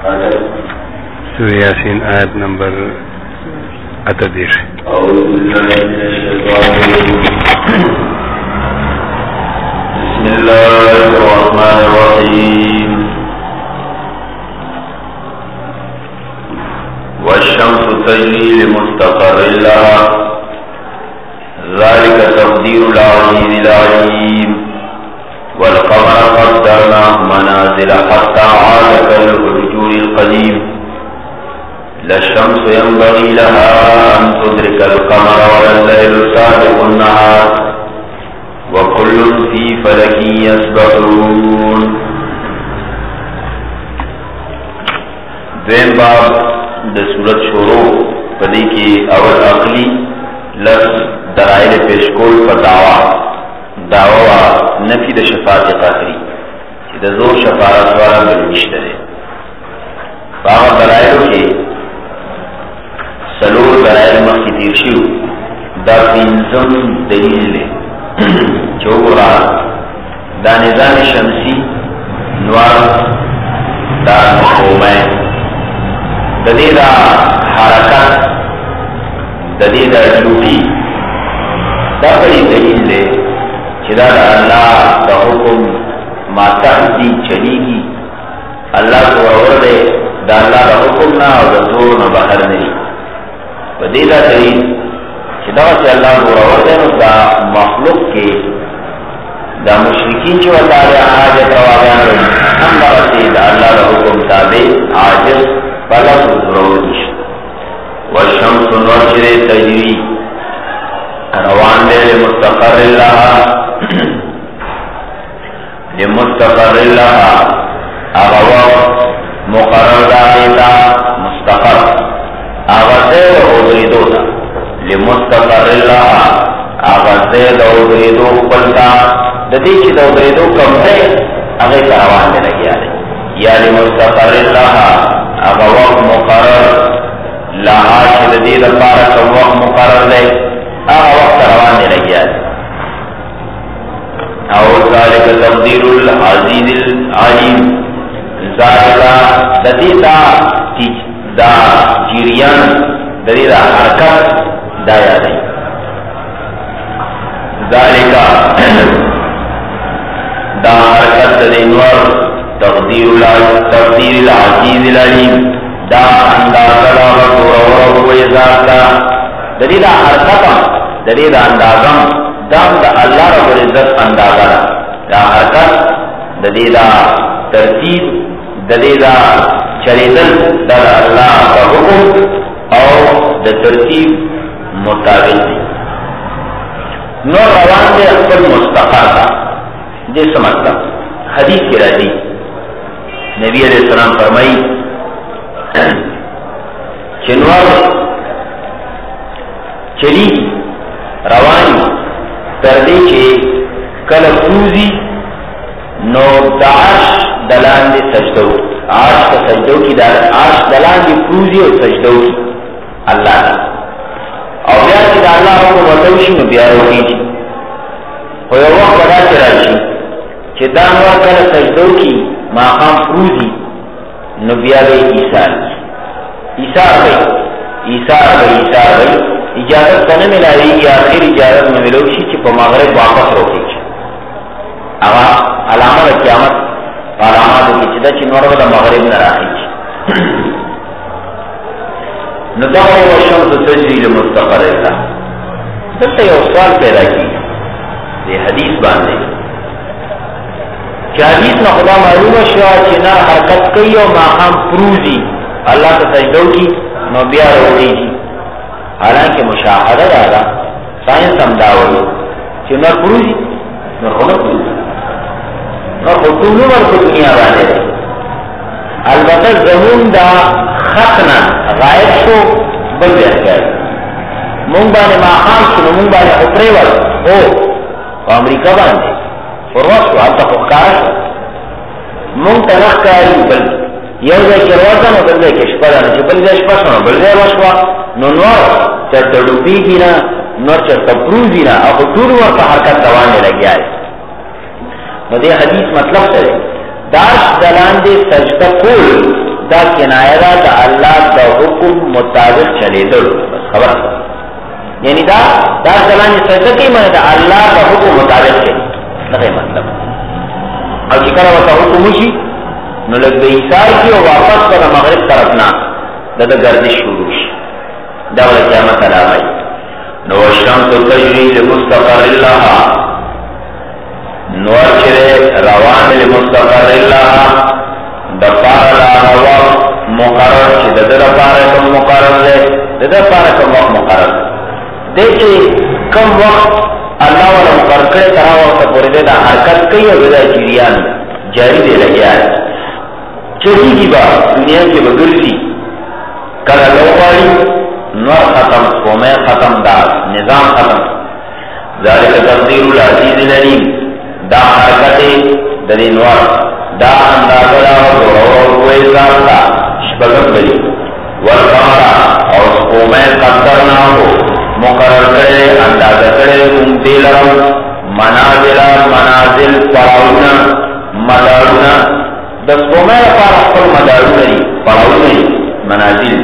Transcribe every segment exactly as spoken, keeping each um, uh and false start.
سورة यासीन आयत नंबर अठतीस। बिस्मिल्लाहिर्रहमानिर्रहीम। वश्शम्सु तजरी लिमुस्तक़र्रिन लहा ज़ालिका तक़दीरुल अज़ीज़िल अलीम। वल्क़मर क़द्दरनाहु मनाज़िल हत्ता आद कल्उरजूनिल क़दीम। लश्शम्सु यंबग़ी लहा अन तुदरिकल क़मर वल्लैलु साबिक़ुन नहार वकुल्लुन फ़ी फ़लकिन यस्बहून। द्वैम बाब द सूरत शुरू पदी की अवल अकली लफ्ज़ दलाइल पेशकोल पर दावा दावा नफी द शफाअत क़ासरी कि द ज़ोर शफाअत वाला बिलनिश्ते है। बाबा दलाइल के सलोर दलाइल मक्की तीरशिव दा पिंजम दलील ले चौगुरा दा निज़ाम शमसी नवार दा नखोमै ददीदा हरकत ददीदा ड्यूटी दा बड़ी दलील ले चिदा अल्लाह का हुक्म माता दी चलेगी। अल्लाह को और दे दा अल्लाह का हुक्म ना और जोर न बाहर नहीं बदीदा दलील चिदा से अल्लाह को और दे दा मखलूक के दा मुशरिकीन जो अल्लाह ने आज प्रवागान हम बासे दा अल्लाह का हुक्म ताबे आजिज बला सुरोश वशम्स नौशरे तजरी रवान दे मुस्तक़र्रिन लहा लिमुस्तक़र्रिन लहा आगा मुक़र्रर दाता मुस्तक़र आगा ज़ैद उज़रीदो दा लिमुस्तक़र्रिन लहा आगा ज़ैद उज़रीदो पलता ददी की उज़रीदो कम है आगे रवान दे लगी आले या लिमुस्तक़र्रिन लहा आगा वक्त मुक़र्रर लहा ददी दबारा कम वक्त मुक़र्रर दे आगा वक्त रवान दे लगी आले और ज़ालिका तक़दीरुल अज़ीज़िल अलीम। ज़ालिका ददीदा दा जिरियान ददीदा हरकत दाया नहीं ज़ालिका दा हरकत ददीनवर तक़दीरुल तक़दीरुल अज़ीज़िल अलीम दा अंदाज़ा ला तोरा हुए ज़ाता ददीदा हरकत ददीदा अंदाज़ा दाम दा अल्लाह रब्बुल इज्जत अंदाज़ा दा हरकत ददीदा तरतीब ददीदा चरिदल दा अल्लाह का हुक्म और द तरतीब मुताबिक नो रवान दे अक्बल मुस्तक़र का जिस मतलब हदीस की राजी नबी अलैहिस्सलाम फरमाई चिनवार चली रवानी तर्दे के कलफूजी नौ दाश दलान दे सजदो आश का सजदो की दाल आश दलान की फूजी और सजदो की अल्लाह ने और या कि अल्लाह को वतौशी में प्यारो की हो यो वक्त बड़ा चराशी कि दानवा कल सजदो की माकाम फूजी नबियाले ईसा ईसा गई ईसा गई ईसा गई इजाजत करने में लाएगी आखिर इजाजत में मिलोगी कि मगरिब वापस रोकेगी आवा अलामत क़यामत अलामत की चिदा चिनोर वाला मगरिब न राखेगी नदाव वशम्स तजरी लिमुस्तक़र्रिन लहा दलते यो सवाल पैदा की ये हदीस बांधे क्या हदीस में खुदा मालूम शवा चिना हरकत कई और माकाम प्रूजी अल्लाह के सजदों की नबिया रोकेगी। हालांकि मुशाहदा दादा साइंस समझाओ कि नर पुरुष नर होना पुरुष नर होतूनु और दुनिया वाले अलबत्ता जमून दा खतना गायब शो बन गया मुंबा ने माहाम सुनो मुंबा ने उपरे वाल हो अमेरिका बांधे और वह स्वाद तक कार मुंग तनख कारी बल यह जो करवाता ना बल के स्परा ने बल के स्परा ना बल के वशवा नो नो चटड़ुपी की ना नो चटप्रूजी ना अब दूर वर का हरकत दवाने लग गया है मुझे हदीस मतलब है दाश दलान दे सजदा कोल دا کنایه دا دا اللہ دا حکم مطابق چلے دل خبر یعنی دا دا چلانی سجدہ کی من دا اللہ دا حکم مطابق چلے نقی مطلب او چکر وطا حکم شی نو لگ دا عیسائی کی و واپس پر مغرب طرفنا دا دا گردش شروع شی دا والا قیامت علامائی نو الشمس تجری لمستقر اللہ نور چرے روان لمستقر اللہ دفار اللہ مقرر چی دا دا پارا کم مقرر لے دا دا پارا کم وقت مقرر دیکھے کم وقت اللہ والا مقرر کرے ترہا وقت پوری دے دا حرکت کئی اور دا جریان جاری دے لگیا ہے چلی کی بات دنیا کے بگرسی کل لوپاری نور ختم سومے ختم دا نظام ختم ذالک تقدیر العزیز العلیم دا حرکت دا نور دا اندازہ اور کوئی ذات شبگم بلی والقمرہ اور سومے قدر نہ ہو مقرر کرے اندازہ کرے امتی لرم منازل منازل پڑاؤنا مدارونا دا سومے پار اپر مدارونی پڑاؤنی منازل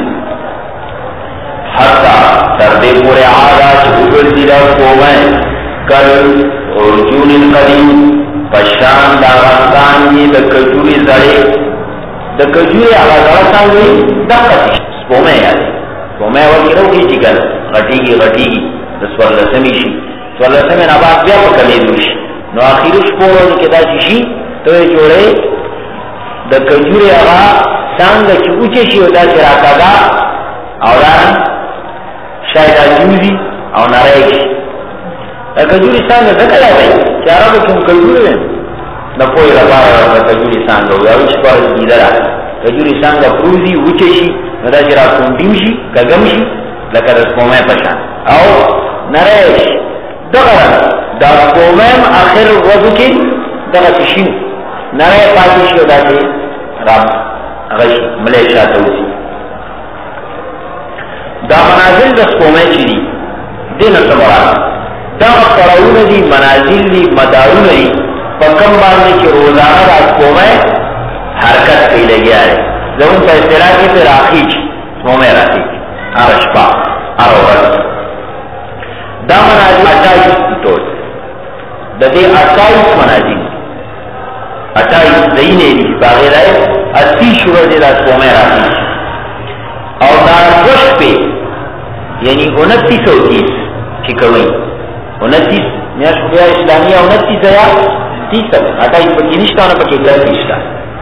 حتی تردے پورے آدھا چھوکر دیدہ سومے کل ارجون القدیم پشان دا غستان یہ دا کجوری زڑے دا کجوری آغا زڑستان ہوئی دا قتش سپومے یادے سپومے وکی رو کی چکل غٹی گی غٹی گی دا سور لسمی شی سور لسمی نبات بیا پکلی دوش نو آخیرو شپورو نکتا چیشی تو یہ جوڑے دا کجوری آغا سانگا چی اوچے شی ہوتا چراکا دا اولان شاید آجوزی او نرائش دا کجوری سانگا دکل آئی چارا بکم کجوری لیں دا پوئی ربار دا کجوری سانگا یا اوچ پارس دیدرہ کجوری سانگا پروزی اوچشی دا چرا کنٹیم شی کگم شی لکه دا سپومه پشان او نرائش دغرن دا سپومه آخر وضو کی دغا تشین نرائ پاتی شو دا تی راب غش ملیشا توسی دا منازل دا سپومه چی دی دین سمران دا پراؤن دی منازل دی مدارون دی پکم باندې کی روزانہ دا سپومه حرکت کئی لگیا ہے زمون پا اصطلاح کی پر آخیچ سپومه راخیچ آرشپا آروغت دا منازل اٹھائیس توڑ دا دے اٹھائیس منازل اٹھائیس دہینے دی باغیر ہے اسی شور دے دا سپومه راخیچ اور دا گوشت پہ یعنی انتیس سو تیس چکوئی انتیس میاں شکریہ اسلامیہ انتیس ہے تیس ہے اٹھائیس پکی نشتا ہونا پکی گھر نشتا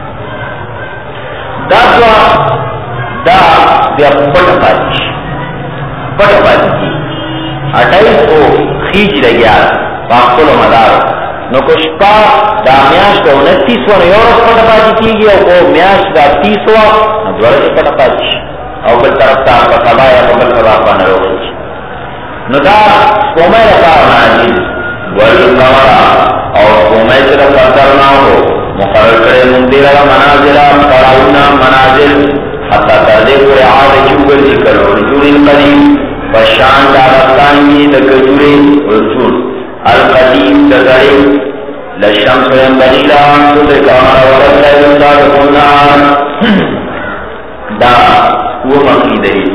دا سوا دا بیا پٹ پاتیش پٹ پاتی کی اٹھائیس کو خیچ لگیا پاکتل و مدار نو کشپا دا میاش دا انتیس و نیورس پٹ پاتی کی گیا او میاش دا تیس و دوارش پٹ پاتیش او بل طرف تا پا سبا یا بل سبا پانا روشش نو دا سپومه رفا منازل والقمرہ اور سپومه صرف قدرنا ہو مقرر کرے مندر منازل پڑاؤنا منازل حتی تردے پورے عاد چوگر ذکر رجول القدیم پشان دارستانی دکجوری رجول القدیم دزڑی لشمس ینبغی لہا صدق امر ورد لیل صادق النار دا وہ مقی دلیل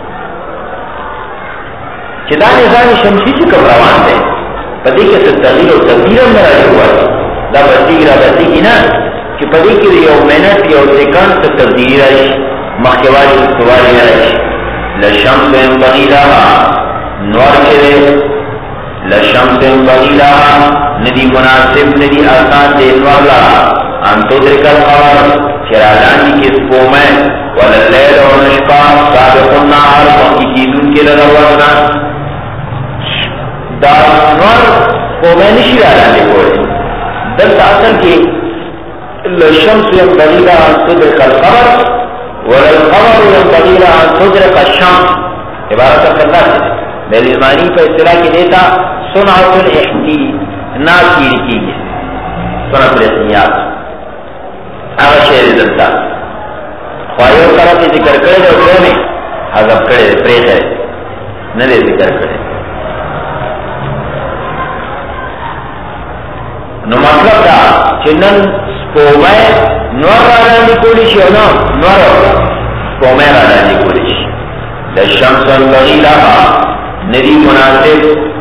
چدا نظام شمسی چکم روان دے پدی کے ست تغییر و تغییر مراجع ہوا دا بردی گرا بردی کی نا کہ پدی کی یو منٹ یو سیکنڈ ست تبدیلی رائش مخیوالی سوالی رائش لشمس ینبغی لہا نور کرے لشمس ینبغی لہا ندی مناسب ندی آسان دین والا انتو درکل قمر چرالانی کی سپومے وللیل و نشقام سابق النهار وحیدون کے لگوارنا دا نور سپومے نشی رالانے کوئے دلتا اصل کی لشمس ینبغی لہا ان تدرک القمر وللقمر ینبغی لہا ان تدرک الشمس عبارت اللہ سے میلزمانی پر اصطلاح کی دیتا سنعت الاحتیاط کی لکھی ہے سنعت الاحتیاط آغا شہر دلتا خواہیو طرف ذکر کرے دے اکرے میں حضب کرے دے پریخ ہے ندے ذکر کرے نو مطلب دا چنن سپومه نور را لاندې کولی شي او نه نور سپومه را لاندې کولی شي د شمس ينبغي لها ندی مناسب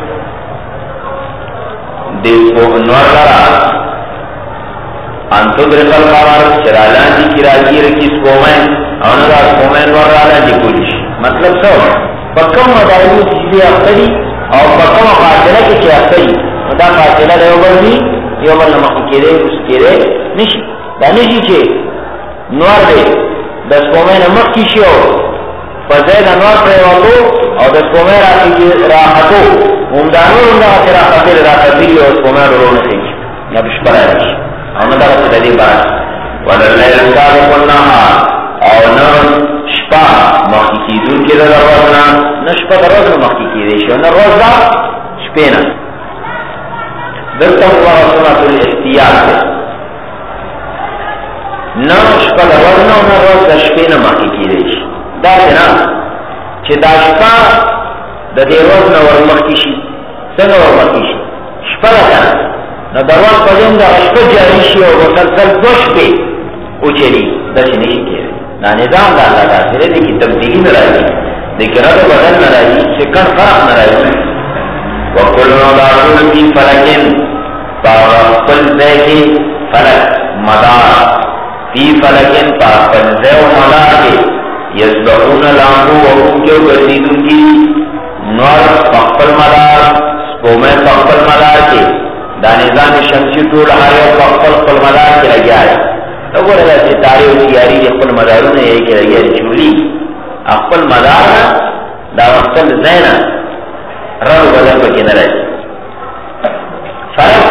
د نور را ان تدرک القمر چرا لاندې کی راګیر کی سپومه او نه را سپومه نور را لاندې کولی شي مطلب څه پکم مدارو چې اختری او پکم فاصله کې چې اختری دا فاصله له یو بل دی یو بل مخ کېره اوس کېره نشي دا نشي چې نور دی د سپومه نه مخ کې شو په ځای د نور پر وته او د سپومه راځي راحتو هم دا نور نه راځي راځي او سپومه ورونه شي یا بشپړ راشي او نه دا څه دی بار ولله سابق النهار او نور شپا مخی کی دون کی در روزنا نشپا در روزنا مخی کی دیشو نر روزنا شپینا دلتا ہوا سنت الاحتیاط دے نشپا در روزنا نر روزنا شپینا مخی کی دیش دا دینا چه دا شپا دا دی روزنا ور مخی شی سنگ ور مخی شی شپا دا کنا نا در روز پدین دا شپا جاری شی و مسلسل دو شپی اوچلی دا چه نشی کی نا نظام دا اللہ دا سرے دی کی تبدیلی نرائی لیکن رد بدن نرائی شکن فرق نرائی وَقُلْنَا دَارُونَ فِي فَلَكٍ فَاغَفْقُلْ زَيْكِ فَلَكْ مَدَار فِي فَلَكٍ فَاغَفْقُلْ زَيْو مَدَار يَسْبَحُونَ لَعْمُ وَهُمْ جو گردیدون کی نور فَقْفَلْ مَدَار سپومے فَقْفَلْ مَدار کے دا نظام شمسی طول حاریو فَقْفَلْ قَلْ مَدار کے لگیا ہے اگر اللہ ستارے و سیاری دی اقبل مدارون ہے کہ لگیا چولی اقبل مدار دا وقتل زینا رب بدن پکی نرائی فرق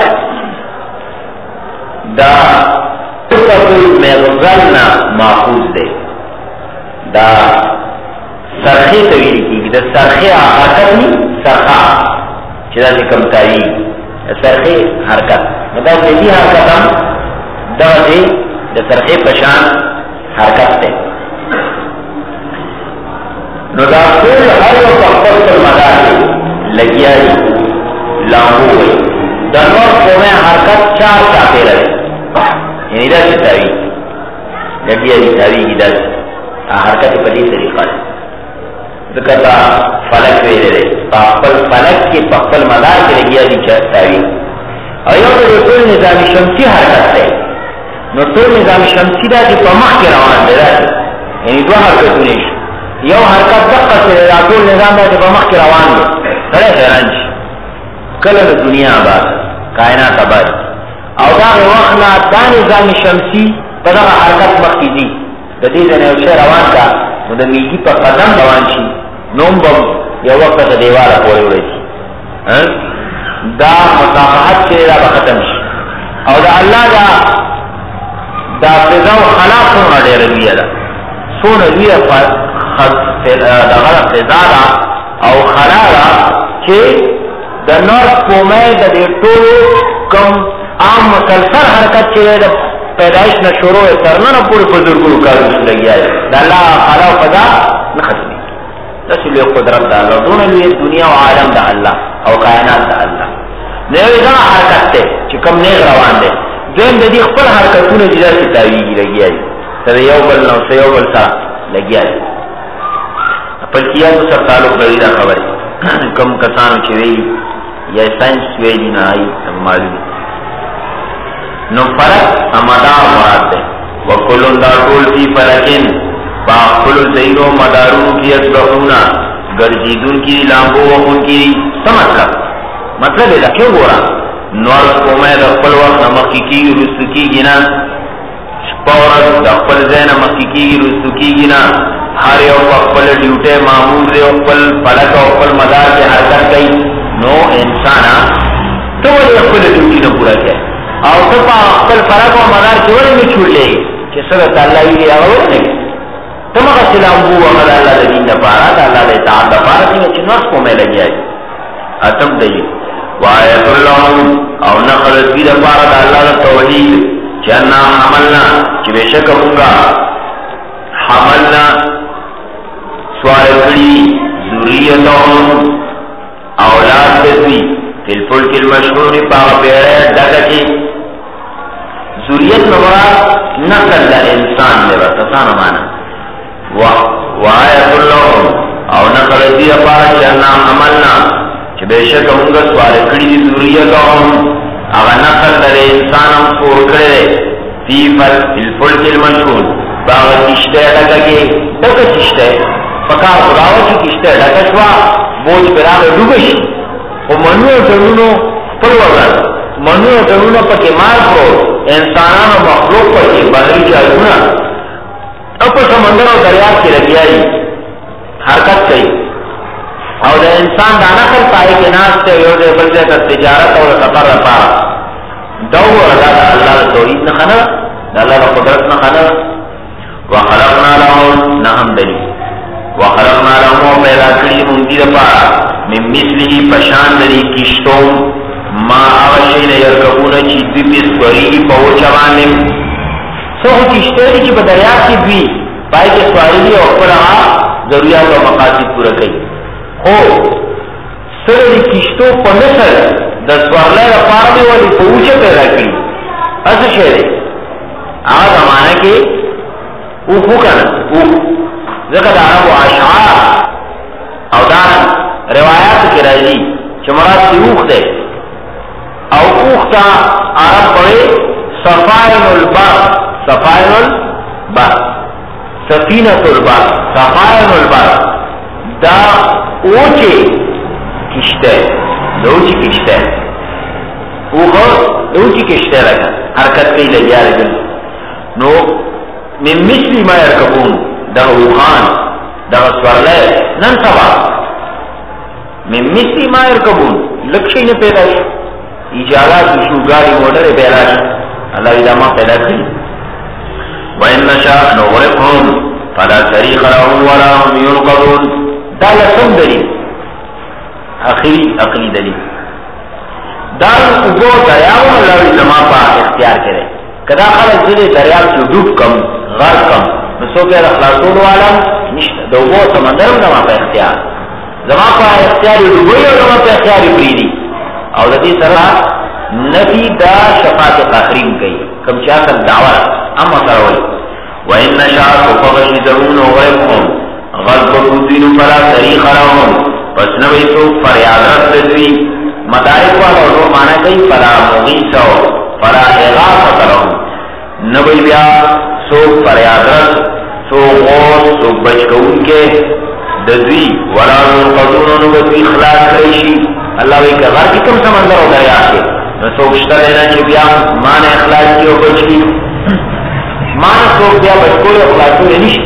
دا تقبل مغزلنا ماخوذ دے دا سرخی طویل کی دا سرخی حرکت نہیں سرخا چیزا سے کم تاری سرخی حرکت مطلب دیدی حرکت ہم دا دے د سرخی پشان حرکت تے نو دا کل ہر و پخبر پر مدار لگیا دی لامو ہوئی دا نور قومیں حرکت چار چاپے رہے یعنی دا سی تاوی لگیا دی تاوی کی دا حرکت پدی طریقہ ہے ذکر دا فلک ویلے رہے پخبر فلک کی پخبر مدار کی لگیا دی تاوی اور یو دا رسول نظامی شمسی حرکت تے نو ټول نظام شمسی دا چې په مخ کې روان دی راځي یعنی دوه حرکتونه شي یو حرکت دقه چې دا ټول نظام دا چې په مخ کې روان دی سره حیران شي کله د دنیا آباد کائنات آباد او دا وخت نه دا نظام شمسی په دغه حرکت مخ کې دي د دې نه یو شی روان دا نو د میږي په قدم روان شي نوم به یو وخت د دیواله پورې ورسي دا مصافحت چې دا ختم شي او دا الله دا دا فضا و خلا سونا دیر رویه دا سونا رویه دغل فضا دا او خلا دا چه دا نور پومه دا دیر طول کم عام مسلسل حرکت چه دا پیدایش نشورو سرنانا پوری بزرگو کارو لگی آئے دا اللہ خلا و فضا نختمی دا سلوی قدرت دا اللہ دون لوی دنیا و عالم دا اللہ او کائنات دا اللہ نیوی دا حرکت تے چه کم نیغ روان دے دویم د دې خپل حرکتونه جدا شي تاویږي لګیا دي تر یو بل نو سه یو بل سره لګیا دي خپل کیانو سره تعلق لري دا خبره کم کسانو چې وی یا ساينس ویلی نه آئی معلوم نو فرق امدا مراد ده وکلون دا ټول فی فرقین با خپل زینو مدارونو کی اسبحونا گرجیدون کی لامبو وون کی سمجھ مطلب دا کیوں گورا نور کومه د خپل وخت مخکې کیږي رسو کیږي نه شپورت د خپل ځای نه مخکې کیږي رسو کیږي نه هر یو خپل ډیوټه معمول دی خپل فلک او خپل مدار کې حرکت کوي نو انسان ته ولې خپل ډیوټي نه پوره کوي او ته په خپل فلک او مدار کې ولې نه چولې چې سره تعالی یې هغه نه ته مګه سلام وو هغه الله د دین لپاره د الله د اطاعت لپاره چې نو کومه لګي اتم دی وآیت اللہ او نقل دید پارد اللہ توحید چانا حملنا چی بیشک ہونگا حملنا سوارکڑی ذریتهم اولاد بزوی فی الفلک المشہور پاک پیرے ڈکا چی ذریت نمراد نسل دا انسان دے بس اسان مانا وآیت اللہم او نقل دی اپارا چانا عملنا چھ بے شک ہونگا سوال کری دی ذریتهم اغا نقل دا انسان ہم سور کرے فی الفلک المنشون باغ کشتے لگا کے دکا کشتے فکار خداو چی کشتے لگا شوا بوجھ پراغ ڈوبشی و منو درونو پلوغن منو درونو پاکی مار کرو انسانان و مخلوق پاکی بحری جایونا اپا سمندر و دریاب کی لگیائی حرکت کئی او دا انسان دا نقل پائے کے ناس تے یو دے بلدے تا تجارت اور سفر رفا دو رضا دا اللہ دا توحید نخنا دا اللہ دا قدرت نخنا وخلقنا لهم نهم دلی وخلقنا لهم پیدا کری مندی رفا من مثلی پشان دلی کشتوں ما آوشین یرکبون چی دوی پیس وری پہو چوانم سو کشتے دی چی بدریاب کی دوی پائی کے سواری دی اور پرہا ضروریات و مقاصد پورا کئی ہو سر دی کشتوں پا نسل دا سوارلے رفار میں والی پہوچے پیدا کری اس شہرے آغا زمانہ کے اوخو کنا اوخ ذکر دارا وہ اشعار او دارا روایات کی رازی چمرات کی اوخ دے او اوخ تا عرب پڑے صفائن البر صفائن البر سفینت البر صفائن البر دا اوچے کشتے دا اوچی کشتے اوخو دا اوچی کشتے لگا حرکت کئی لگیا لگا نو من مثل ما یرکبون دا اوخان دا سورلے نن سبا من مثل ما یرکبون لکشی نے پیدا شو اجالات شو گاڑی موٹر پیدا شو اللہ ادامہ پیدا کی وَإِنَّ نَشَاءْ نُغْرِقْهُمْ فَلَا صَرِيخَ لَهُمْ وَلَا هُمْ يُنْقَذُونَ دا لسم دلیل اخری اقلی دلیل دار اوگو دریاو اللہ ادامہ پا اختیار کرے کدا خلق زلی دریاب چو ڈوب کم غرق کم نسو که اخلاصون والا نشتا دوگو سمندرم زمان پا اختیار زمان پا اختیاری دوگوی و زمان پا اختیاری پریدی او لدی سرا نفی دا شفاعت قاخرین کئی کم چاکر دعوار اما سروی وَإِنَّ شَاءَ فَغَشِ زَرُونَ وَغَيْبْهُمْ غَضْبَ دِينُ فَلَا طَرِيقَ لَهُمْ پس نوی تو فریادت لدوی مدارک والا اور مانا کئی فَلَا مُغِيثَ فَلَا إِغَاثَةَ لَهُمْ نوی بیا سو فریادت سو غوث سو بچکون کے ددوی وَلَا مُنْقَذُونَ نوی خلاص کریشی اللہ وی کہ غر کی کم سمندر ہو دریا کے سوچتا لینا چی بیا مان اخلاص کی ہو بچ کی مان سوک بیا بچکول اخلاصو لے نشی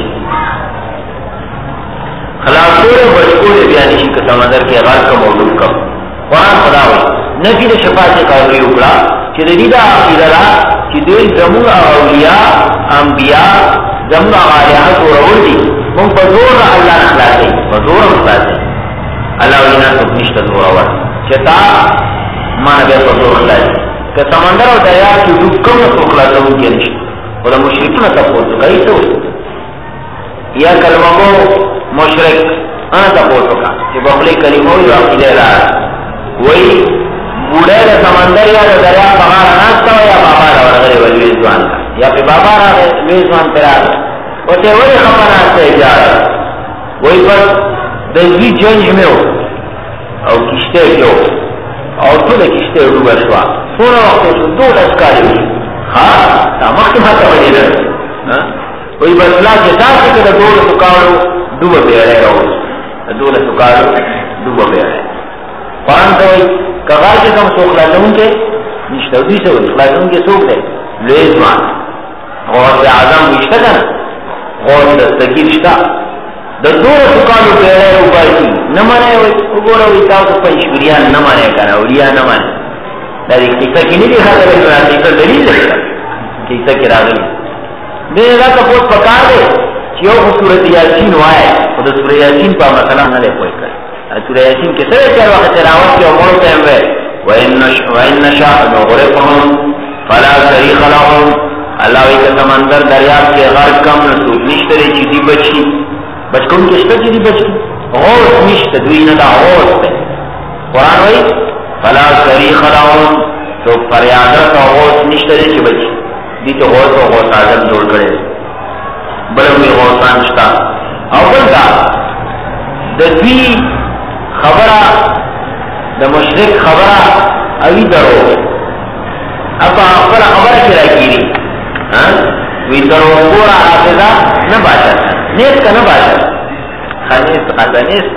خلاصو لے بچکول بیا نشی کہ سمندر کے غر کم اور ڈوب کم قرآن خدا ہوئی نفی دا شفاعت قوری اکڑا چی دا دیدہ عقیدہ چی دوی زمون اولیاء انبیاء زمون آغالیات و رول دی من پزور اللہ نخلاصی پزور نخلاصی اللہ ولینا سکنشت زور آور چتا مانا بیا پزور خلاصی کہ سمندر و دریاب کی ڈوب کم نسو خلاصا ہوں کے نشت اور دا مشرکو نتا پوچھو کئی سو یا کلمہ کو مشرک انا تا پوچھو کا چی بخلی کلمہ یا عقیدہ لارا وہی بوڑے دا سمندر یا دا دریاب بغار ناستا ہو یا بابا را ورغلی والویز دوان کا یا پی بابا را ویز دوان پر آگا و تے وہی خبر ناستا اجارا وہی پر دزوی جنج میں ہو او کشتے کیوں اور تو دے کشتے رو بشوا سونا وقت شو دو لسکاری ہوئی ہاں تا مخت ماتا بڑی در وہی بسلا جتا سکتا دو لسکارو دوبا بیرے گا دو لسکارو دوبا بیرے قرآن کوئی کغار کے کم سو خلاصون کے نشتہ دوی سے ہوئی خلاصون کے سوک دے لیزمان غور اعظم نشتہ کنا غور دستگی رشتہ دا دور سکانو پیڑے اوپائی نمانے ہوئی اگورا ہوئی تاو تو پنچوریان نمانے کنا اولیا نمانے دا دیکھ کسا کی نہیں دیکھا کرے تو راتی کل دلیل دیکھا کسا کی راغلی میرے اللہ کا پوت پکار دے چیو خود صورت یاسین وائے خود صورت یاسین پا مثلا نہ لے کوئی کرے سورہ یاسین کے سرے چار وقت تلاوت کے امور ٹائم ہے وَإِنَّ نَشَاءْ نُغْرِقْهُمْ فَلَا صَرِيخَ لَهُمْ اللہ وی کا سمندر دریاب کے غرق کم نسوک نشترے چیزی بچی بچکن کشتا چیزی بچی غوث نشت دوینا دا غوث تے قرآن وی فَلَا صَرِيخَ لَهُمْ تو فریادت و غوث نشترے چی بچی دي ته غوث او غوث اعظم جوړ کړي بل وی غوثان شتا او بل دا د دې خبره د مشرک خبره اوی درو ابا خبر خبره کې راګيري ها وی درو ګور حافظه نه باشه نیت کنه باشه خنیس خدانیس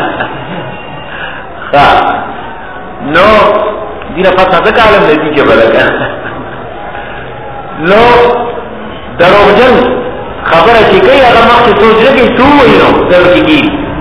ها نو دیره پتا څه کالم دې کې بلګا نو دروغجن خبره چې کوي هغه مخکې سوچ لګي تو وینو درګي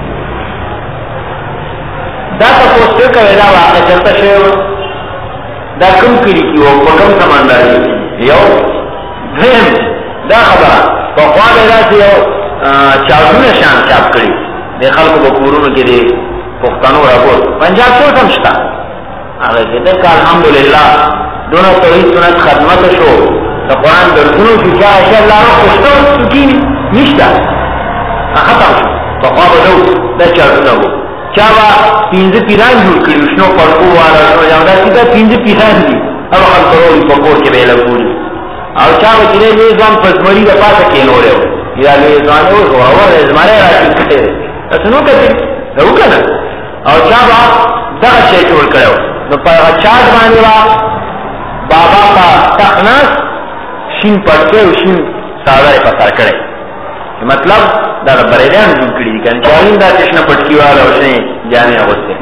دا تاسو څه کوي دا واقع چلته شی دا کوم کړي کیو په کوم سمندر یو دیم دا خبره په خواله راځي یو چاونه شان چاپ کړي د خلکو په کورونو کې دي پښتنو راغور پنجاب څو سمشتا هغه دې ته الحمدلله دونه توحید سنت خدمت شو د قران درسونو چې چې الله خوشو سکین نشته ختم شو په خواله نو دا چاونه وو چا وا پینځه پیران جوړ کړي شنو پړکو والا نو یو دا چې پینځه پیران دي هغه خلکو په کور کې ویل کوي او چا و چې دې ځان پزمري د پاسه کې نورو یا دې ځان او اور زماره راځي تاسو نو کوي نو کنه او چا با دا شی جوړ کړو نو په چا باندې وا بابا کا تخناس شین پټه او شین ساده په سر کړي مطلب دا بریدان جوړ کړي کنه چاوین دا چشنه پټکی والا او شنه جامې اغوسته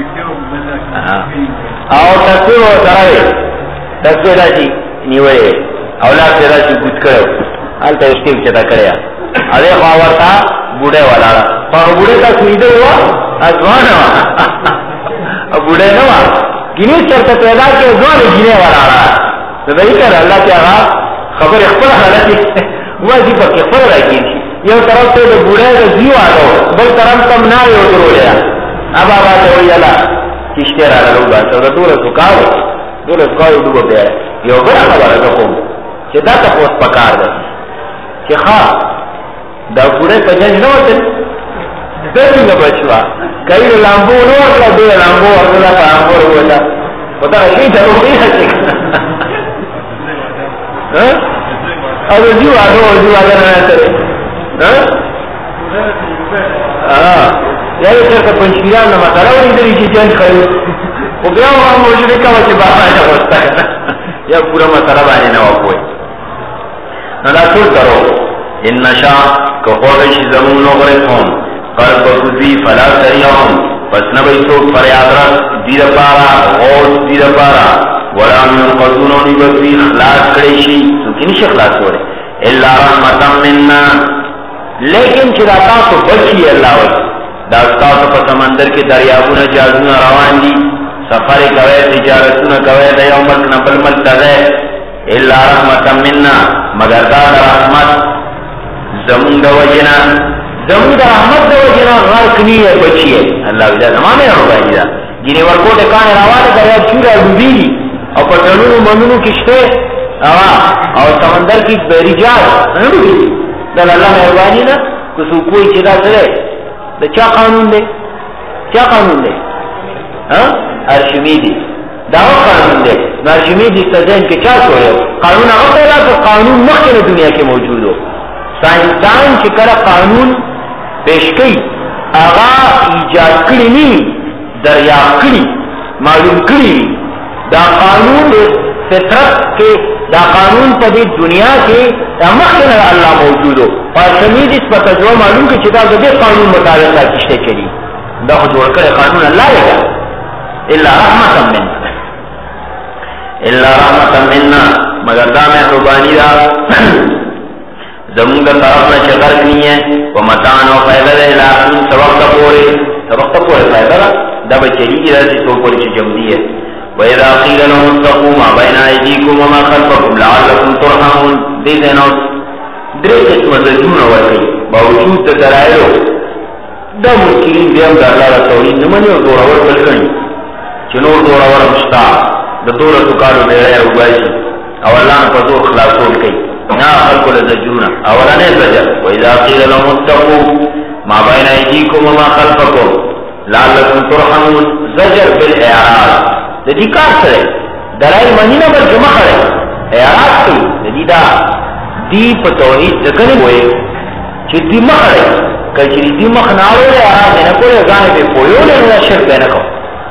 او تاسو راوي تاسو راځي نیوي اولاد پیدا چې ګوت کړو حالته اسټیم چتا کړیا اړه خوا ورتا بوډه والا په بوډه تا سویده و ازوانه ا بوډه نو ګینه چرته پیدا کې ځوان ګینه والا دا دې کړه الله تعالی خبر خپل حالت واجب په خپل راځي یو طرف ته د بوډه د زیوالو بل طرف تم نه یو درولیا ابا با ته ویلا کیشته را لوګا ته د ټول سکاو ټول سکاو دوه دی یو بل خبره کوم چې دا تاسو پکار ده چې ښا دا بوډه په ځای نه وته دغه بچوا کای لامبو نو ورته دی لامبو ورته په امور ولا پتا شي ته وې هڅه ها او جو اډو جو اډو نه ترې ها اه یاره څنګه پنځیران نه مطلب دې چې جنګ کوي او بیا هغه موجوده کاوه چې بابا نه وسته یا پورا مسله باندې نه وکوي نو دا ټول درو ان نشا کو قول شي زمون نو غره قوم پر بوذي فلا سريهم پس نه وي څو فریاد را دیر پارا غوث دیر پارا ولا من قذونو ني بي خلاص کړي شي څوک نشي خلاص وره الا رحمتا منا لیکن چې دا تاسو بچي الله وي دا تاسو په سمندر کې دریاونه جازونه روان دي سفر کوي تجارتونه کوي د یو ملک نه بل ملک ته الا رحمتا منا مگر دا رحمت زمون د وجنا زمون د رحمت د وجنا غرق نیه بچي الله دې زمانه راوړي دا ګینه ورکوټه کان راواله دا یو چوره ډوبي او په ټولو منونو کې شته او سمندر کې بریجار نه ډوبي دا الله مهرباني نه کو څو کوئی چې دا سره د چا قانون دی چا قانون دی ها ارشمیدی دا قانون دی ارشمیدی تدین کې چا کوي قانون هغه پیدا کړ قانون مخکې دنیا کې موجود و ساينسدان چې کله قانون پیش کړي هغه ایجاد کړی ني دریافت کړي معلوم کړي دا قانون فطرت کې دا قانون په دې دنیا کې دا مخکې الله موجود و پښتني دې په تجربه معلوم کې چې دا د قانون مطابق راځي کړي دا خو جوړ کړی قانون الله دی الا رحمتا منا الا رحمتا منا مگر دا مهربانی دا زمونږ طرف نه چې غرق نیه و متان او فائدہ ده لاخین سبق پورې سبق پورې فائدہ دا به چریږي راځي ټول پورې چې جمع دي و اذا قيل لهم اتقوا ما بين ايديكم وما خلفكم لعلكم ترحمون دې نه درې قسم ځایونه ورکړي باوجود د درایو دا ممکن دی هم د الله توحید نه مني او دورور بلکړي چې نور دورور مشتا د دوره دکانو ډېر وایي او الله په دور خلاصول کوي نا خلق لزجرنا اولانه زجر و اذا قيل لهم اتقوا ما بين ايديكم وما خلفكم لعلكم ترحمون زجر بالاعراض د دې کار سره درای مهینه بل جمع کړي اعراض کی جدیدہ دی پتوحید ذکر ہوئے چی دی مخرے کچری دی مخنارو لے اعراض دینا کوئے ازانے پہ پویو لے نوہ شرک دینا کو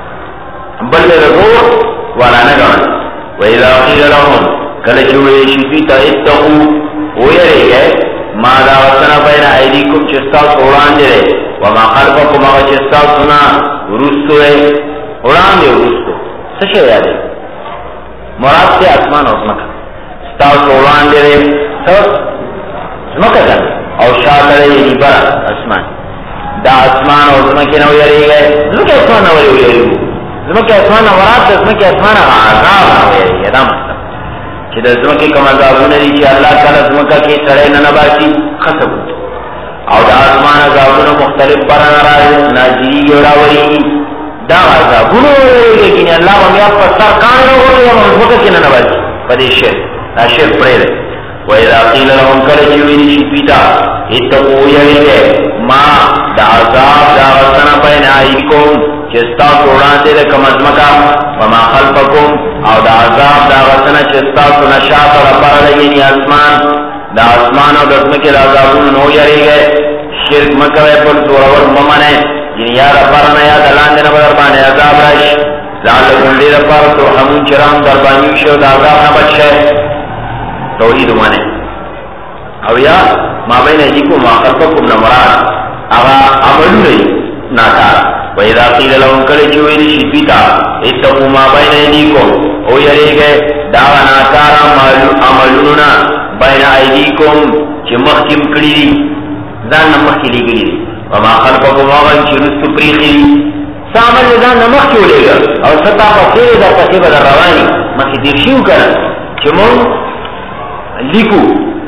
بلد رضور وانا نگان وَإِذَا قِيلَ لَهُمْ کلچوئے شفیتا اتقو ویرے گئے ماذا وسنا بین ایدیکم چستا سوران دے وما خلفکم اغا چستا سنا رستو ہے اڑان دے رستو سشے یادے مراد سے اسمان اور زمکہ ستا سوران دے سوس زمکہ جانے اور شاکر یعنی برا اسمان دا اسمان اور زمکہ نو یری گئے زمکہ اسمان نو یری گئے زمکہ اسمان نو مراد دا زمکہ اسمان اغا عذاب نو یری گئے دا مطلب چې د ځمکې کوم عذابونه دي چې الله تعالی ځمکه کې سړی نه نباسي خصب او د اسمان عذابونه مختلف برانه راځي نازلېږي او راورېږي دا عذابونه ورېږي چې الله به بیا په سر کاڼ نه وړي او ځمکه کې نه نباسي په دې شرک دا شرک پرېږدي وإذا قيل لهم کله چې ویلي شي دوی ته اتقوا یریږئ ما د عذاب د هغه څه نه بین ایدیکم چې ستاسو وړاندې د کومه ځمکه وما خلفکم او د عذاب د هغه څه نه چې ستاسو نه شاته راپاره دی یعنې اسمان د اسمان او د ځمکې د عذابونو نه ویریږئ شرک مه کوئ بل زورور مه منئ یعنې یا راپاره نه یا د لاندې نه به در باندې عذاب راشي لعلکم دې لپاره ترحمون چې رحم در باندې وشي او د عذاب نه بچ شئ توحید منه او یا ما بین ایدیکم ما خلفکم نه مراد هغه عملونه ناکار وإذا قيل لهم کله چې ویل شي دوی ته اتقوا ما بین ایدیکم او یریږئ دا ناکار عملونه بین ایدیکم چې مخکې کړي دي ځان نه مخکې لګړي دي وما خلفکم هغه چې وروستو پرېښي دي څه عمل ځان نه مخکې ولېږه او څه تا پسې در پسې به در رواني مخکې تېر شي وکړه چې مونږ لیکو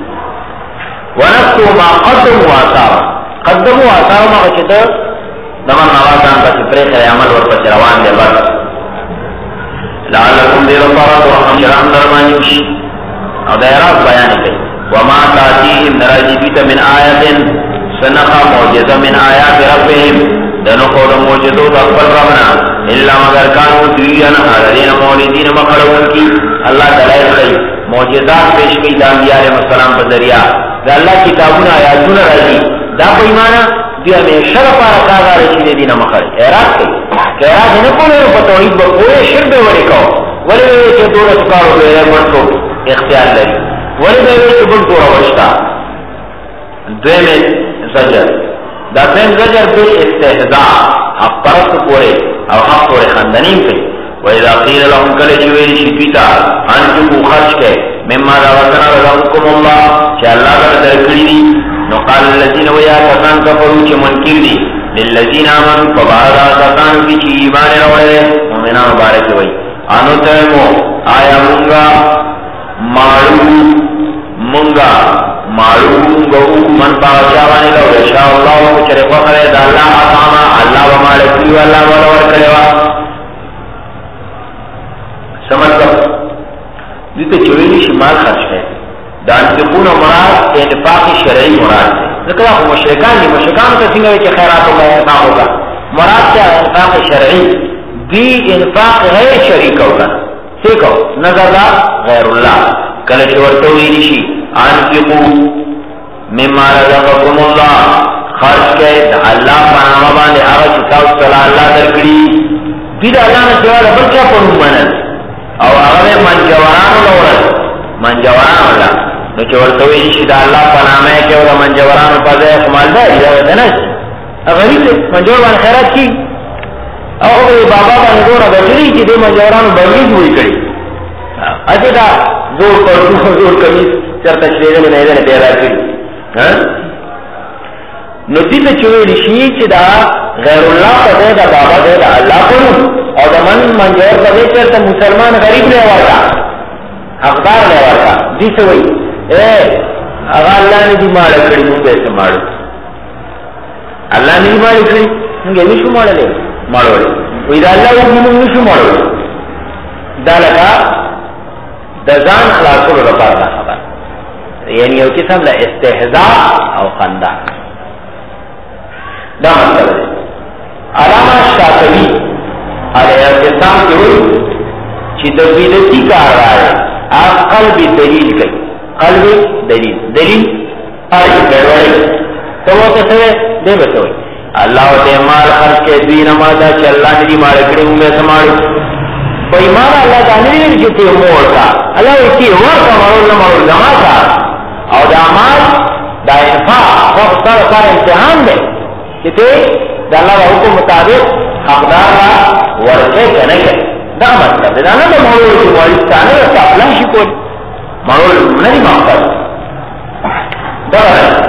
ونکتو ما قدمو آثار قدمو آثار ما غچتا دمان نوازان پسی پریخ عمل ورپس روان دے بر لعلکم دیر طارت ورحم شرام درمانیوش او دیراز بیانی کئی وما تاتیهم نراجی بیتا من آیت سنخا موجزہ من آیات ربهم دنو قول موجدو تقبل ربنا اللہ مگر کانو دویانا حضرین مولیدین مقرون کی اللہ دلائل خی معجزات پیش کی دا انبیاء علیہ السلام پر ذریعہ دا اللہ کتابون آیاتون رضی دا پا ایمانا دی ہمیشہ پارا کاغا رچینے دینا مخرج اعراض کئی کہ اعراض ہی نکولے رو پتوحید با پورے شرک بے وڑی کہو ولی بے کہ دور اسکارو بے رہے مرسو اختیار لری ولی بے کہ بل دورا وشتا دویم زجر دا دویم زجر بل استحضاء حق پرست پورے او حق پورے خندنیم پہ وإذا قيل لهم كل جويل شفيتا أنفقوا خرج مما رزقنا رزقكم الله شاء الله قد دركلي نقال الذين ويا كسان كفروا منكر دي للذين آمنوا فبعض كسان في إيمان رواه مؤمنا مبارك وي أنو تيمو آيا منغا مارو منغا مارو منغا من باوشاواني لو يشاء الله وشرف خلد الله أطعما الله ومالكي والله ولور كلوا سمجھتا دیتے چویلی شمال خرچ ہے دا انفقون مراد انفاق شرعی مراد ہے ذکر آپ مشرکان دی مشرکان کا سنگوے کہ خیرات ہوگا انفاق ہوگا مراد کیا انفاق شرعی دی انفاق غیر شریک ہوگا سیکھو نظر دا غیر اللہ کلچ ورطویلی شی انفقو مما رزقکم اللہ خرچ کے اللہ پنامہ باندے آغا چکاو صلاح اللہ درکڑی دید اللہ نے سوال بلکہ پنو منل او هغه منجورانو لورل منجورانو الله نو چې ورته وی شي دا الله په نامه کې او منجورانو په ځای خمالدار دی نه غریب منجور باندې خیرات کی او بابا باندې ډور غوړي چې د منجورانو باندې جوړی کړي اته دا زور پر زور کوي چرته چې نه نه نه پیدا کړي ها نو دې ته چوي شي چې دا غیر الله په ځای دا بابا دی دا الله په او دا من منجور په دې چرته مسلمان غریب نه ورتا حقدار نه ورتا دې څه وایي اے هغه الله نه دی مال کړی موږ به څه مالو الله نه دی مال کړی موږ یې نشو ماللې مالو وی دا الله موږ نشو مالو دا لکه د ځان خلاصولو لپاره خبر یعنی یو قسم له استهزاء او خندا دا مطلب دی علامه شاطبی علیہ السلام کی ہوئی چی دو بیدتی کار رہا ہے آپ قلب دلیل کئی قلب دلیل دلیل آئی بیڑوڑی تو وہ کسوے دے بسوئی اللہ تے مال خرچ کے دوی نمازا چا اللہ ندی مالکڑی ہوں سماڑو کوئی مانا اللہ تا ندی جتے موڑ کا اللہ اسی ور کا مرول نمرول جمع کا اور دا مال دا انفاق خوف سر سر امتحان دے کتے دا اللہ حکم مطابق حقدار را ورکے کنگے دا مطلب دا نا دا مرول کی مولیستانے رسا اپلان شکول مرول ندی مقصد دا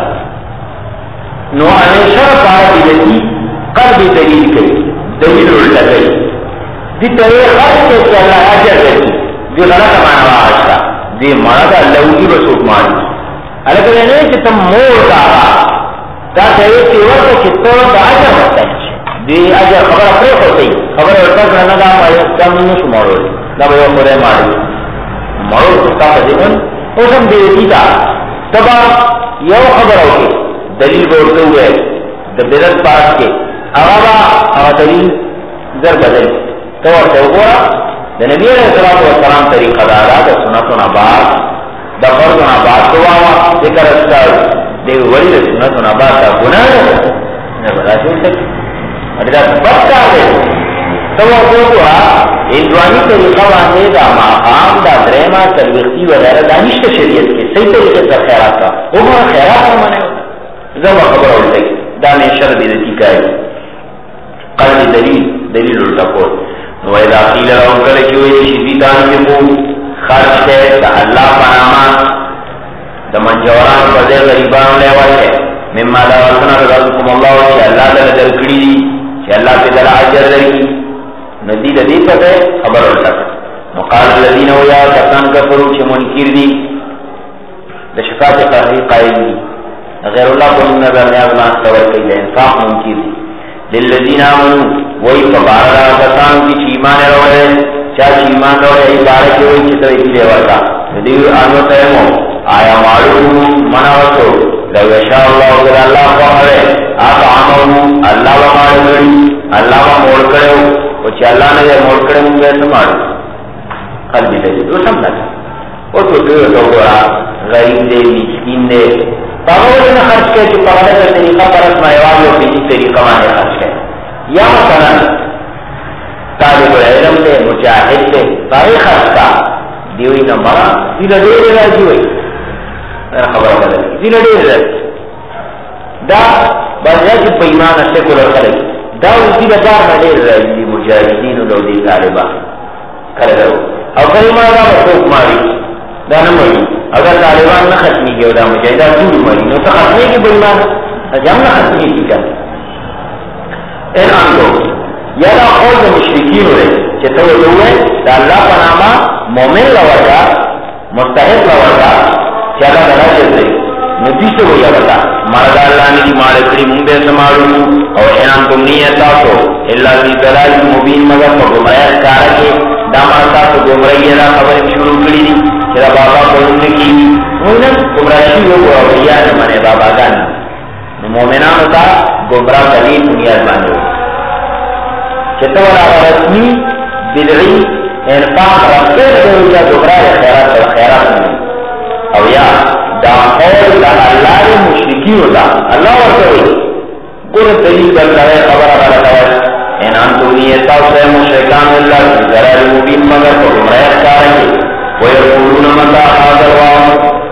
نو ہمیشہ پارا دیلتی قلب دلیل کری دلیل الٹا کری دی طریق خرچ کے کہ اللہ اجر دیتی دی غلط معنی آشتا دی مرد اللہ کی بسوک مانی اللہ کہنے نہیں کہ تم موڑ دارا تا طریق کی وقت چھتو دا اجر ہوتا ہے دی اجر خبر اپنے ہوتا ہی خبر ہوتا کرنا دا کم نش موڑو دا بھئی خورے ماری موڑو سکتا قدیمن اسم دیتی تا تبا یو خبر ہوتی دلیل بولتے ہوئے دا بدت پاس کے اغابا اغا دلیل در بدل تو ورطے ہوگا دا نبی علیہ السلام طریقہ دارا دا سنتنا بات دا فرضنا بات تو آوا ذکر اسکار دیو ولی دا سنتنا بات دا گناہ دا نبدا شوڑ سکتے دا بچہ دے تو ورطے ہوگا ایدوانی طریقہ وانے دا مقام دا دریمہ تلویختی وغیرہ دا نشت شریعت کے صحیح طریقے سے خیرات کا وہ خیرات کا مانے ہوتا زما خبر اولتے دا میں شر بیدتی کائی قلب دلیل دلیل الٹا کول نو ایدا قیل رہوں کرے چوئے شیدیدان کے مو خرچ ہے دا اللہ پناما دا منجوران بردے غریبان لے والے مما دا وطنہ رضاکم اللہ چی اللہ دا در کری دی چی اللہ پہ در عجر دری ندی دا دی پتے خبر الٹا مقال الذین ویا کسان کفرو چی منکر دی دا شفاعت قهری قائل دی غیر اللہ کو نظر نیاز مان سور کئی لے انفاق ممکن دی للذین آمنو وہی فبارا کسان کی چیمان روڑے چاہ چیمان روڑے عبارت کی وہی چیز وہی لے ورکا دیو آنو تیمو آیا معلوم مناوتو لو یشاء اللہ اگر اللہ فہرے آپ آمنو اللہ و مارکڑی اللہ و موڑ کرے ہو وچی اللہ نے موڑ کرے ہوں گے سمارو قلبی دے وہ سمجھا وہ تو دیو تو گورا غریب دے مسکین دے پاگولی نے خرچ کے جو پاگلے کا طریقہ پر اس مہیوانی ہو کسی طریقہ مانے خرچ کے یا مثلا طالب العلم دے مجاہد دے باقی خرچ کا دیوئی نمبرہ دیلہ دیر راجی ہوئی میرا خبر بدل دیلہ دیر راجی دا بازیا کی پیمان اسے کو رکھلے دا اس دیلہ دار میں دیر راجی مجاہدین و دو دی طالبہ کرے رہو اور کریمان دا مسوک ماری دا نموئی اگر طالبان نہ ختمی کی دا مجاہدہ دور مری نو تو ختمی کی بلمان جام نہ ختمی کی کیا این آنگو یا دا قول دا مشرکین ہوئے چھتا وہ دوئے دا اللہ پناما مومن لورگا مستحق لورگا چلا دا نجل دے ندی سے ہوئی بتا ماردا اللہ نے دی مالکری منبے سمارو اور اینام تم نہیں ایسا تو اللہ کی دلال مبین مگر مگمرایا کارا کے داماتا تو گمرائی اللہ خبر شروع کری دی چرا بابا بولن کی مومن گمراہی ہو اور اولیاء نے مانے بابا گان مومنان ہوتا گمراہ قلیل بنیاد مانے ہو چتورا رسمی بدعی انفاق رکھتے ہوئے جا گمراہ خیرات اور خیرات میں او یا دا قول دا اللہ مشرکی ہوتا اللہ ورکے ہوئی گر دلیل بلتا ہے خبر بلتا ہے انان دونی ایتا سے مشرکان اللہ کی ذرائع مبین مگر تو گمراہ کارنگی وَيَقُولُونَ مَتَى هَذَا الْوَعْدُ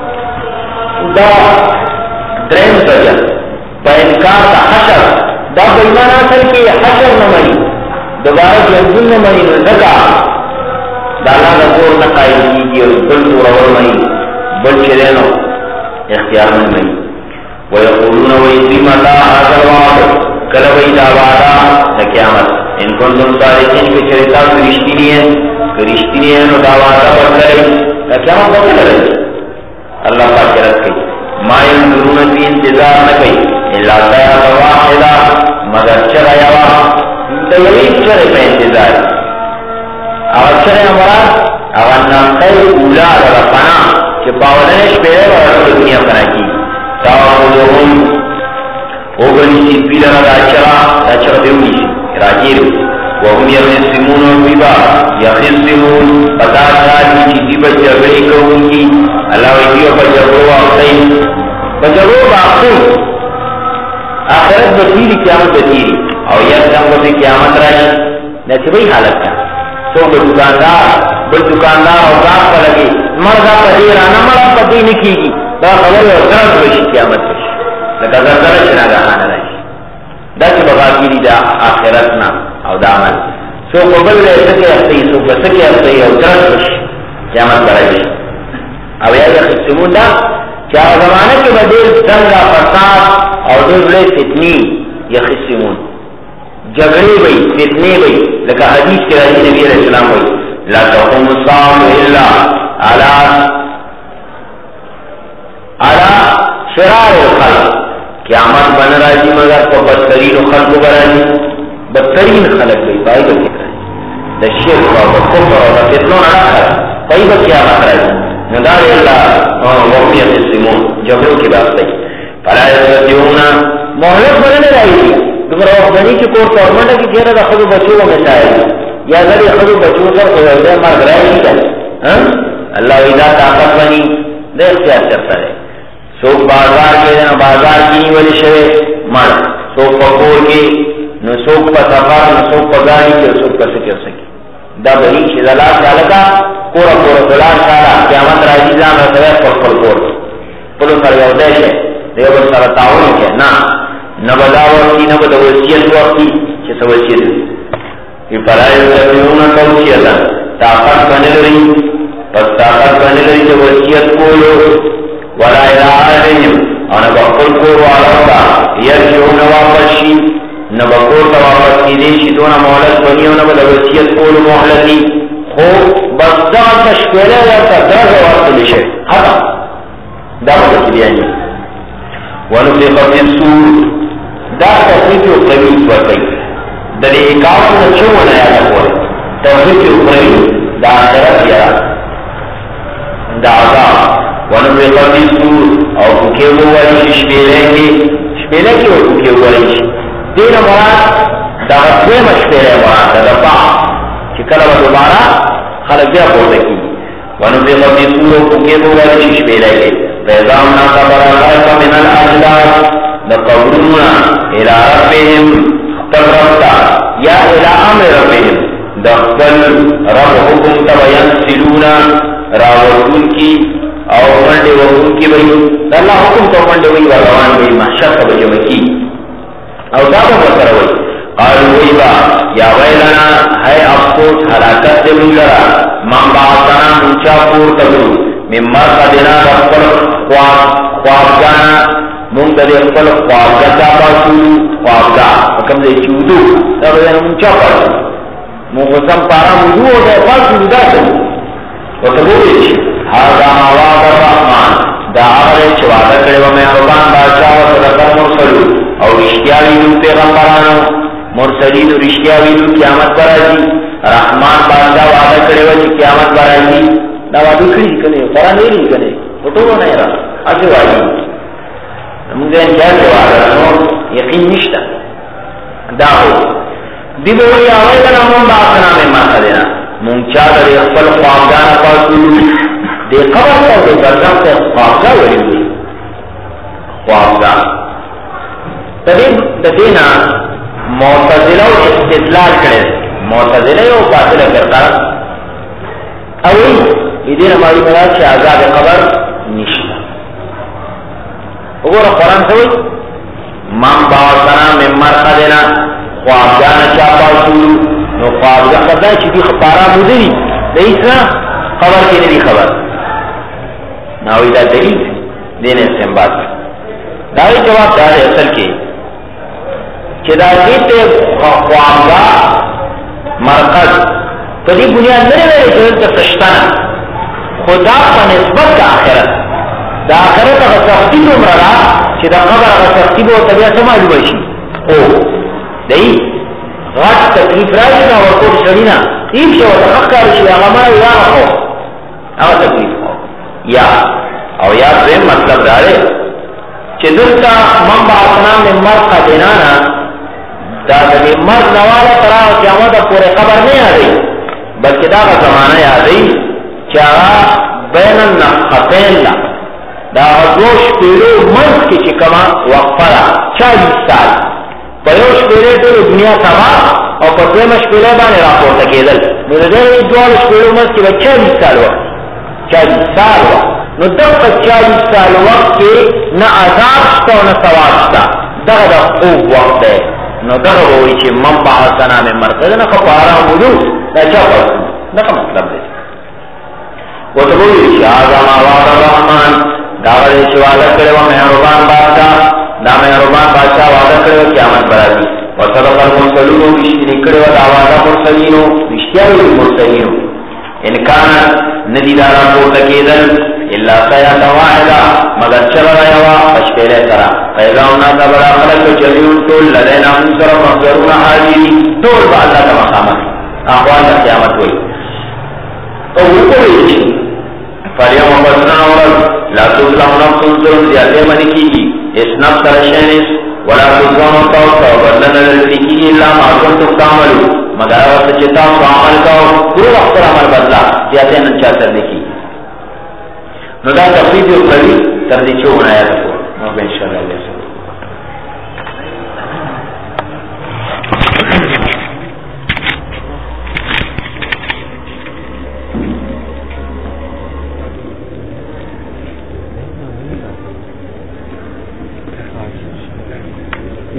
دا درین سجل فَإِنْكَارَ حشر دا بلمان آسل کی حشر نمائی دوبارہ جنزل نمائی نزدہ دا اللہ نقور نقائل کی اور بل سورور مائی بل چرینو اختیار نمائی وَيَقُولُونَ وَيَقُولُونَ مَتَى هَذَا الْوَعْدُ کلوئی دا وعدہ نقیامت ان کنتم صادقین کے چرتا رشتی نہیں ہے رشتی نہیں ہے نو دعواتہ پر کرے قیامت پر کرے اللہ پاک کے رکھ گئی ما ينظرون فی انتظار نہ گئی اللہ سیاح واحدہ مگر چرا یوا تیوی چرے پہ انتظار اور چرے مراد اور نام خیر اولا رفنا کہ باولنش پیرے اور دنیا بنا کی تاوہم اوگنی سی پیلر دا چرا دا چرا دیونی راجیر وهم يقسمون الربا یخصمون پتا چاہتی چیزی پر جگڑی کون کی اللہ ویدیو پر جگڑو آخری پر جگڑو باقی آخرت بسیری قیامت بسیری او یک دم بسی قیامت رائی نیچے بھئی حالت کا سو بل دکاندار بل دکاندار او گاہ پر لگے مرگا پر دیرانا مرد پر دی نکی گی دا خبر اور درد بشی قیامت بشی لکہ در درد شنا گاہانا رائی دا چی بغاقی دی دا آخرتنا او دا عمل سو قبل لے سکے اختی سو بسکے اختی او درد بشی قیامت برائی او یا یخصمون دا چاہ زمانہ کے بدل دنگا فساد اور دل فتنی یخصمون جگڑے بھئی فتنے بھئی لکہ حدیث کے راجی نبی علیہ السلام بھئی لا تقوم الساعة الا على على شرار الخلق قیامت بن راجی مگر تو بدترین خلق براجی بدترین خلق بھئی بائی بکی راجی دا شرک و کفر و فتنون اڑا بائی بکی آمد راجی ندار اللہ وقتی یخصمون جگڑوں کی بات تھی فلا یستطیعون محلت بننے رائی دی دمرا وقتنی کی کور کورمنڈا کی چہرہ دا خود بچوں کو مچائے یا اگر یہ خود بچوں سر کوئی عہدہ مار گرائی نہیں کرے اللہ ویدہ طاقت بنی دے اختیار کرتا ہے سوک بازار کے دینا بازار کی نہیں ولی شوے مر سوک پکور کی نو سوک پا سفر نو سوک پا گاڑی کی سوک پا سکر سکی دا بہی شدلات چالکا کورا کورا دلار چالا قیامت راجی زام رسوے پر پر کور پلو سر یودیش ہے دیو بس سر تعاون کے نا نبدا وقتی نبدا وسیعت وقتی چیسا وسیعت دی فرائض تبیون توسیعتا طاقت بنل رہی پس طاقت بنل رہی جو وسیعت کولو ولا الہم اور نبقل کور والا یرجعون واپسی نبقل تواپس کی دیشی دونا محلت بنیو نبدا وسیعت کولو محلتی خوب بس دا تشکیلے ورطا درد وقت لشے حقا دا مدد بیانی ونفق فی الصور دا تحقیق اقربی ورطی در اکاون نچو نیا لکول تحقیق اقربی دا آخرت یا دا عذاب ونفق فی الصور او ککیو والی شپیلے کی شپیلے کی او ککیو والی دین مراد دا غطوے مشپیلے مراد دا دفاع چکل و دوبارہ خلق بیا پورتا کی ونفق فی الصور او ککیو والی شپیلے کی فیضامنا قبر خلق من الاجداد لقبرنا الى ربهم تربتا یا الى امر ربهم دخل رب حکم تبین سلونا راوردون کی او منڈے وردون کی بھئی اللہ حکم تو منڈے وئی وروان بھئی محشر کا بجو کی او دابا بکر وئی قالوا ویبا یا ویلنا ہے افسوس حلاکت دے ملرا من باعثنا منچا پور تبرو من مرقدنا دخل خوابگانا مونږ د خپل خواږه دا پاسو خواږه کوم دې چودو دا به مونږ چا پاسو مونږ سم پارا موږ د پاسو دا څه وته وایي هاذا مواد الرحمن دا هغه چې وعده کړی و مهربان بادشاہ او صدقه مرسل او رښتیا ویلو پیغمبرانو مرسلین رښتیا ویلو قیامت راځي رحمان بادشاہ وعده کړی و چې قیامت راځي دا وعده کړی کنه قرآن یې نه کنه وټو نه را اځي وایي مونږه یې جواب ورکړو یقین نشته دا هو دی به وی اوای کنه مونږ باندې نه ما کړینا مونږ چا د خپل خواږه پاسو د قبر ته د برزخ ته خواږه ویلي خواږه تدې د دینه معتزله او استدلال کړي معتزله او باطله فرقه او دې نه معلومه ده چې عذاب قبر نشته وګوره قرآن څه وایي من باعثنا من مرقدنا خوابګان چا پاسو نو خوابګان پتا چې دي خبره مودري د ایسا خبر کې نه دي خبر نو دا دلیل دین استنباط دا جواب دا اصل کې چې دا دې ته خوابګا مرقد په دې بنیاد نه لري چې تشتان خدا په نسبت د آخرت دا آخرت هغه سختی دومره ده چې دا قبر هغه سختی به ورته بیا څه معلومه شي او دی غټ تکلیف راځي دا ورکوټ سړي نه تیب شي ورته حق کار شي هغه ما یا خو هغه تکلیف یا او یا دویم مطلب دا دی چې دلته من باعثنا من مرقدنا دا د مرګ نواله تر قیامت پورې خبر نه یادي بلکې دا زمانہ یادې چې هغه بین النفختین لا دا دوش پیرو منځ کې چې کما وقفه ده چالیس سال په یو شپېلې ټول دنیا تباه او په دویمه شپېلې باندې راپورته کېدل نو د دې دوه شپېلو منځ کې به چالیس سال وخت چالیس سال وخت نو دغه چالیس سال وخت کې نه عذاب شته او نه ثواب شته دغه د خوب وخت دی نو دغه وایي چې من بعثنا من مرقدنا خو آرام وجود دا چا پرسو دغه مطلب دی وته وایي چې هغه ما وعده الرحمن دا غوړي چې وعده کړو مهربان بادشاہ دا مهربان بادشاہ وعده کړو قیامت برابري وصدق المرسلون بشری کړو دا وعده مرسلینو رښتیاوي مرسلینو ان کان ندی دارا پورته کېدل الا سیات واحده مگر چر راوا پښپېله کرا پیغامنا دا بڑا خلق جلیون ټول لدینا من سره محضرون حاضری ټول با الله کا مقامات احوال قیامت وي او وګورئ فریام وبسنا اور لا تظلم نفس ظلم زیاده منی کیږي اس نفس رشنس ولا تظلم توت وبدلنا للذي الا ما كنتم تعملون مگر واسه چې تاسو عمل کوو ټول وخت عمل بدلا زیاده نه چاته نکی نو دا تفصیل یو کړی تر دې چې ونه آیات کو نو ان شاء الله الله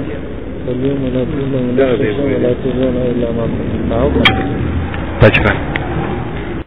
पचपन